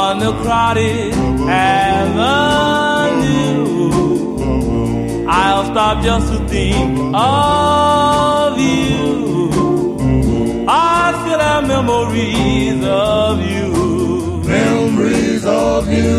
on the crowded avenue, I'll stop just to think of you. I still have memories of you. Memories of you.